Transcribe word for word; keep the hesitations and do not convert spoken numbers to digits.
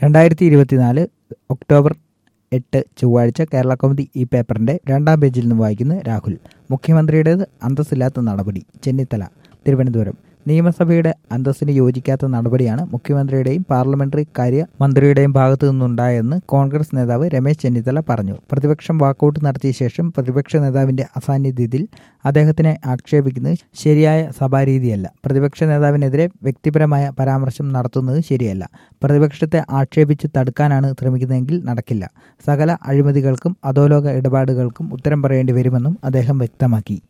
രണ്ടായിരത്തി ഇരുപത്തിനാല് ഒക്ടോബർ എട്ട് ചൊവ്വാഴ്ച കേരള കൗമുദി ഈ പേപ്പറിന്റെ രണ്ടാം പേജിൽ നിന്ന് വായിക്കുന്ന രാഹുൽ. മുഖ്യമന്ത്രിയുടേത് അന്തസ്സില്ലാത്ത നടപടി. ചെന്നിത്തല. തിരുവനന്തപുരം. നിയമസഭയുടെ അന്തസ്സിന് യോജിക്കാത്ത നടപടിയാണ് മുഖ്യമന്ത്രിയുടെയും പാർലമെന്ററി കാര്യ മന്ത്രിയുടെയും ഭാഗത്തു നിന്നുണ്ടായെന്ന് കോൺഗ്രസ് നേതാവ് രമേശ് ചെന്നിത്തല പറഞ്ഞു. പ്രതിപക്ഷം വാക്കൌട്ട് നടത്തിയ ശേഷം പ്രതിപക്ഷ നേതാവിന്റെ അസാന്നിധ്യത്തിൽ അദ്ദേഹത്തിനെ ആക്ഷേപിക്കുന്നത് ശരിയായ സഭാരീതിയല്ല. പ്രതിപക്ഷ നേതാവിനെതിരെ വ്യക്തിപരമായ പരാമർശം നടത്തുന്നത് ശരിയല്ല. പ്രതിപക്ഷത്തെ ആക്ഷേപിച്ച് തടുക്കാനാണ് ശ്രമിക്കുന്നതെങ്കിൽ നടക്കില്ല. സകല അഴിമതികൾക്കും അധോലോക ഇടപാടുകൾക്കും ഉത്തരം പറയേണ്ടി വരുമെന്നും അദ്ദേഹം വ്യക്തമാക്കി.